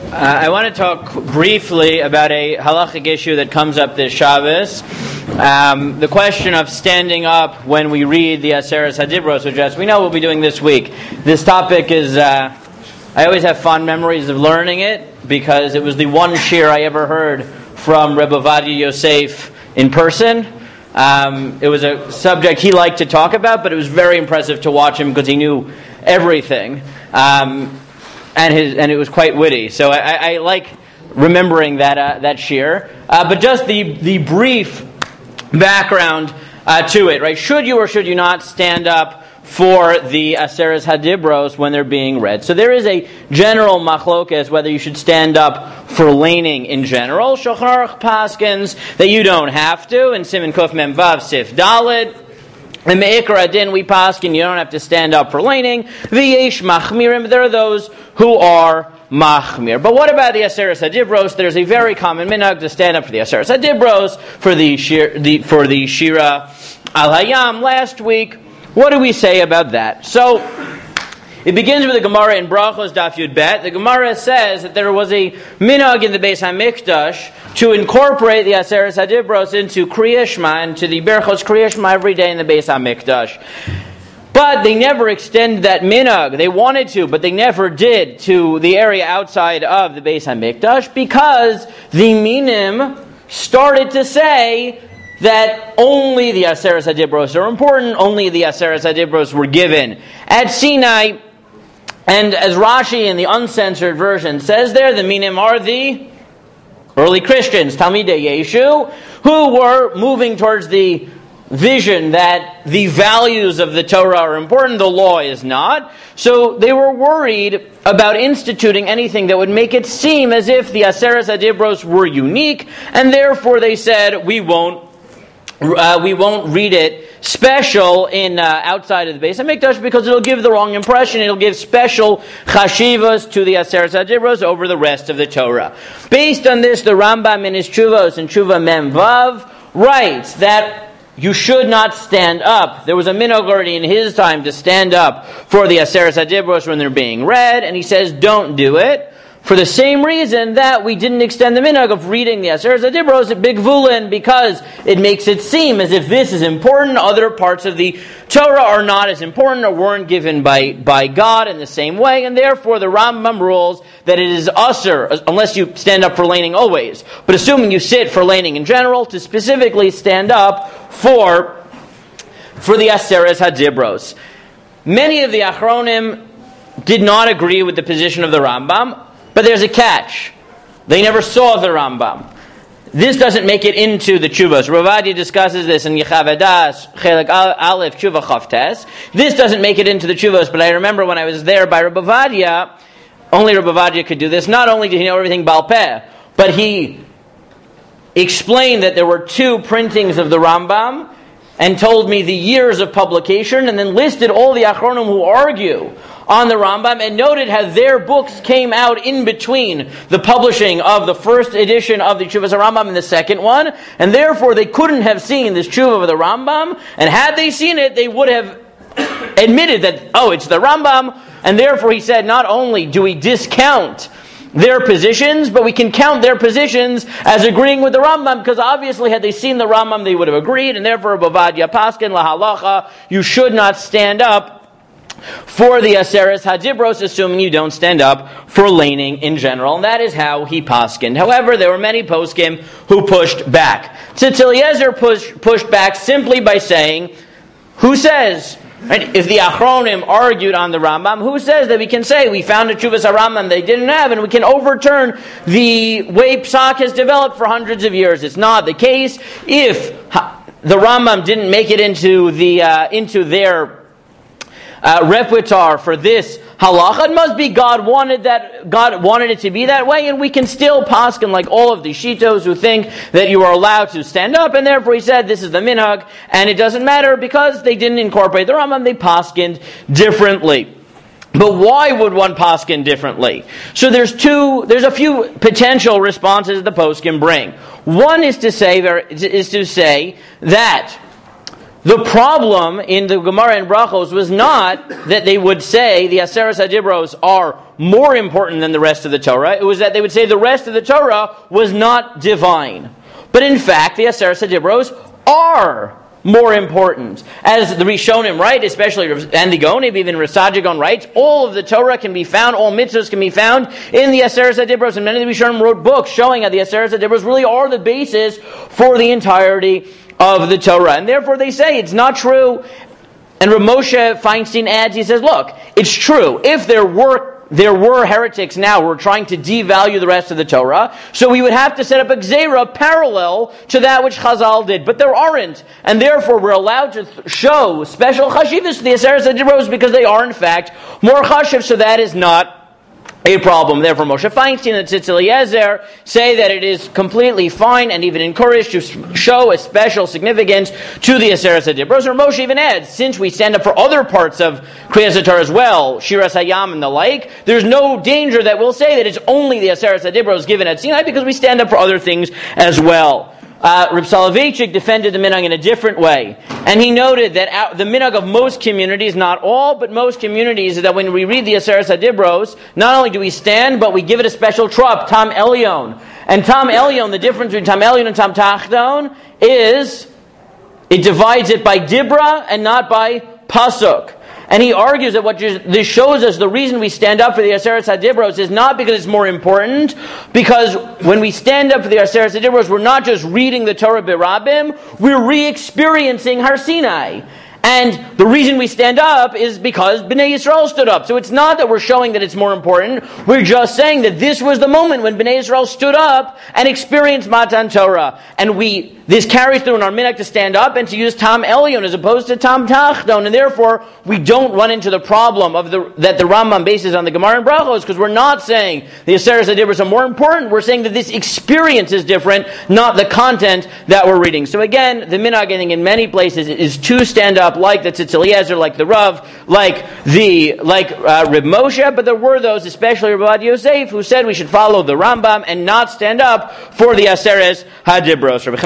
I want to talk briefly about a halachic issue that comes up this Shabbos. The question of standing up when we read the Aseres HaDibros, which, as we know, we'll be doing this week. This topic is, I always have fond memories of learning it, because it was the one shir I ever heard from Rebbe Ovadia Yosef in person. It was a subject he liked to talk about, but it was very impressive to watch him because he knew everything. And it was quite witty. So I like remembering that shir. But just the brief background to it, right? Should you or should you not stand up for the Aseres HaDibros when they're being read? So there is a general machlokes whether you should stand up for laning in general. Shulchan Aruch paskins that you don't have to, and Siman Kuf Mem Vav Sif Daled. In Me'ikar Adin, we paskin, you don't have to stand up for laning. V'yesh machmirim, there are those who are machmir. But what about the Aseres HaDibros? There's a very common minhag to stand up for the Aseres HaDibros, for the Shira Al Hayam last week. What do we say about that? So, it begins with the Gemara in Brachos Daf Yud Bet. The Gemara says that there was a minhag in the Beis HaMikdash to incorporate the Aseres HaDibros into Kriya Shema, into the Berachos Kriya Shema every day in the Beis HaMikdash. But they never extended that minhag. They wanted to, but they never did, to the area outside of the Beis HaMikdash, because the Minim started to say that only the Aseres HaDibros are important, only the Aseres HaDibros were given at Sinai. And as Rashi in the uncensored version says there, the Minim are the early Christians, Talmidei Yeshu, who were moving towards the vision that the values of the Torah are important, the law is not. So they were worried about instituting anything that would make it seem as if the Aseres HaDibros were unique, and therefore they said, we won't read it special in outside of the Beis HaMikdash because it'll give the wrong impression. It'll give special chashivas to the Aseres HaDibros over the rest of the Torah. Based on this, the Rambam in his Tshuvos and Tshuva Mem Vav writes that you should not stand up. There was a minhag already in his time to stand up for the Aseres HaDibros when they're being read, and he says don't do it. For the same reason that we didn't extend the minhag of reading the Aseres HaDibros at Big Vulin, because it makes it seem as if this is important, other parts of the Torah are not as important or weren't given by God in the same way, and therefore the Rambam rules that it is usur, unless you stand up for laning always, but assuming you sit for laning in general, to specifically stand up for the Aseres HaDibros. Many of the Achronim did not agree with the position of the Rambam, but there's a catch. They never saw the Rambam. This doesn't make it into the Tshuvos. Rav Ovadia discusses this in Yechavedas, Chelek Aleph, Tshuva Chavtes. This doesn't make it into the Tshuvos, but I remember when I was there by Rav Ovadia, only Rav Ovadia could do this. Not only did he know everything Baal Peh, but he explained that there were two printings of the Rambam, and told me the years of publication, and then listed all the Achronim who argue on the Rambam, and noted how their books came out in between the publishing of the first edition of the Tshuvas HaRambam and the second one, and therefore they couldn't have seen this Tshuva of the Rambam, and had they seen it, they would have admitted that, oh, it's the Rambam, and therefore he said, not only do we discount their positions, but we can count their positions as agreeing with the Rambam, because obviously had they seen the Rambam, they would have agreed, and therefore, Ovadia Paskin, Lahalacha, you should not stand up for the Aseres HaDibros, assuming you don't stand up for laning in general, and that is how he paskined. However, there were many poskim who pushed back. Tzitz Eliezer pushed back simply by saying, who says? Right? If the Achronim argued on the Rambam, who says that we can say we found a Tshuvas HaRambam they didn't have, and we can overturn the way Psak has developed for hundreds of years? It's not the case. If the Rambam didn't make it into their repertoire for this halacha, it must be God wanted it to be that way, and we can still paskin like all of the shitos who think that you are allowed to stand up, and therefore he said this is the minhag, and it doesn't matter because they didn't incorporate the Rambam, they paskined differently. But why would one paskin differently? So there's a few potential responses the poskim bring. One is to say that the problem in the Gemara and Brachos was not that they would say the Aseres HaDibros are more important than the rest of the Torah. It was that they would say the rest of the Torah was not divine. But in fact, the Aseres HaDibros are more important. As the Rishonim write, especially, and the Gaonim, even Rasaja Gaon writes, all of the Torah can be found, all mitzvahs can be found in the Aseres HaDibros, and many of the Rishonim wrote books showing how the Aseres HaDibros really are the basis for the entirety of the Torah. And therefore they say it's not true. And Rav Moshe Feinstein adds, he says, look, it's true. If there were heretics now who are trying to devalue the rest of the Torah, so we would have to set up a gzeira parallel to that which Chazal did. But there aren't. And therefore we're allowed to show special chashivas to the Aseres HaDibros because they are in fact more chashiv, so that is not a problem. Therefore Moshe Feinstein and Tzitz Eliezer say that it is completely fine and even encouraged to show a special significance to the Aseres HaDibros. Or Moshe even adds, since we stand up for other parts of Kriyas HaTorah as well, Shiras Hayam and the like, there's no danger that we'll say that it's only the Aseres HaDibros given at Sinai because we stand up for other things as well. Reb Soloveitchik defended the minhag in a different way. And he noted that the minhag of most communities, not all, but most communities, is that when we read the Aseres HaDibros, not only do we stand, but we give it a special trop, Tam Elyon. And Tam Elyon, the difference between Tam Elyon and Tam Tachton is, it divides it by Dibra and not by Pasuk. And he argues that what this shows us, the reason we stand up for the Aseres HaDibros is not because it's more important, because when we stand up for the Aseres HaDibros, we're not just reading the Torah B'Rabim, we're re-experiencing Har Sinai. And the reason we stand up is because Bnei Yisrael stood up. So it's not that we're showing that it's more important. We're just saying that this was the moment when Bnei Yisrael stood up and experienced Matan Torah. And this carries through in our minhag to stand up and to use Tam Elyon as opposed to Tam Tachton. And therefore, we don't run into the problem of that the Rambam bases on the Gemara and Brachos, because we're not saying the Aseres HaDibros are more important. We're saying that this experience is different, not the content that we're reading. So again, the minhag, I think, in many places is to stand up like the Tzitz Eliezer, like the Rav, like Reb Moshe, but there were those, especially Rabbi Yosef, who said we should follow the Rambam and not stand up for the Aseres HaDibros.